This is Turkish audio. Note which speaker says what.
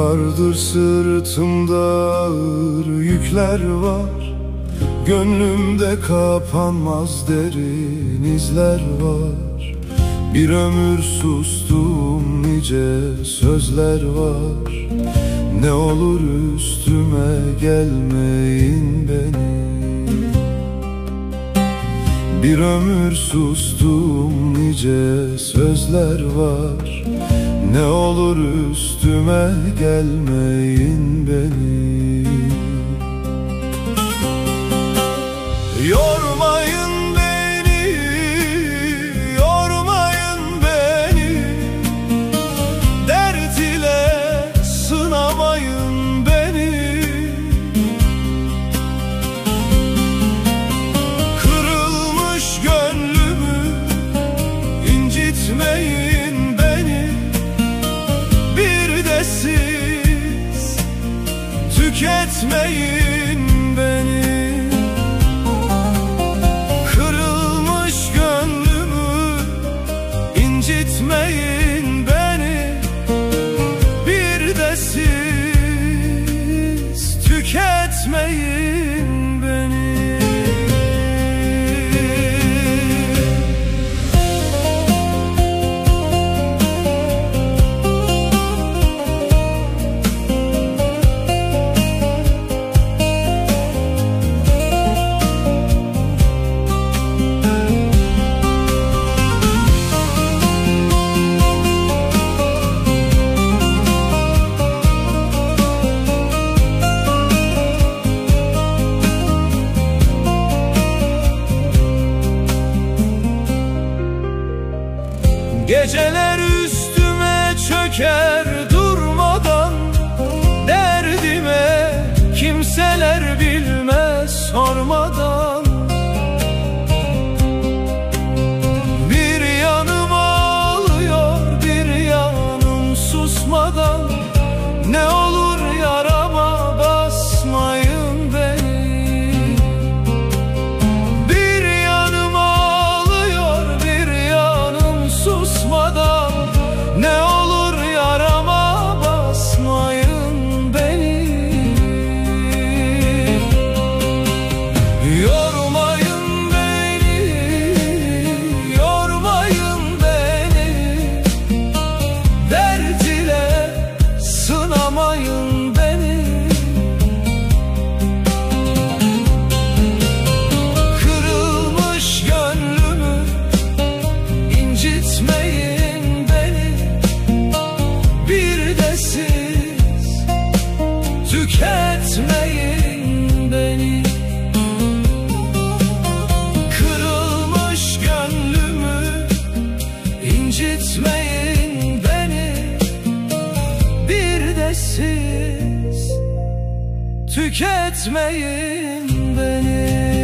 Speaker 1: Yıllardır sırtımda ağır yükler var, gönlümde kapanmaz derin izler var. Bir ömür sustum, nice sözler var. Ne olur üstüme gelmeyin benim. Bir ömür sustum, nice sözler var. Ne olur üstüme gelmeyin benim. Yormayın beni, yormayın beni. Dert ile sınamayın beni. Kırılmış gönlümü incitmeyin beni. Bir de siz tüketmeyin beni. İncitmeyin beni, bir de siz tüketmeyin beni. Geceler üstüme çöker durmadan, derdime kimseler bilmez sormadan. Bir yanım ağlıyor, bir yanım susmadan. Ne olur yarama basmayın beni. Bir yanım ağlıyor, bir yanım susmadan. Ne olur yarama basmayın beni. Yormayın beni, yormayın beni. Dert ile sınamayın beni. Kırılmış gönlümü incitmeyin beni. Bir de siz tüketmeyin beni. Kırılmış gönlümü incitmeyin beni. Bir de siz tüketmeyin beni.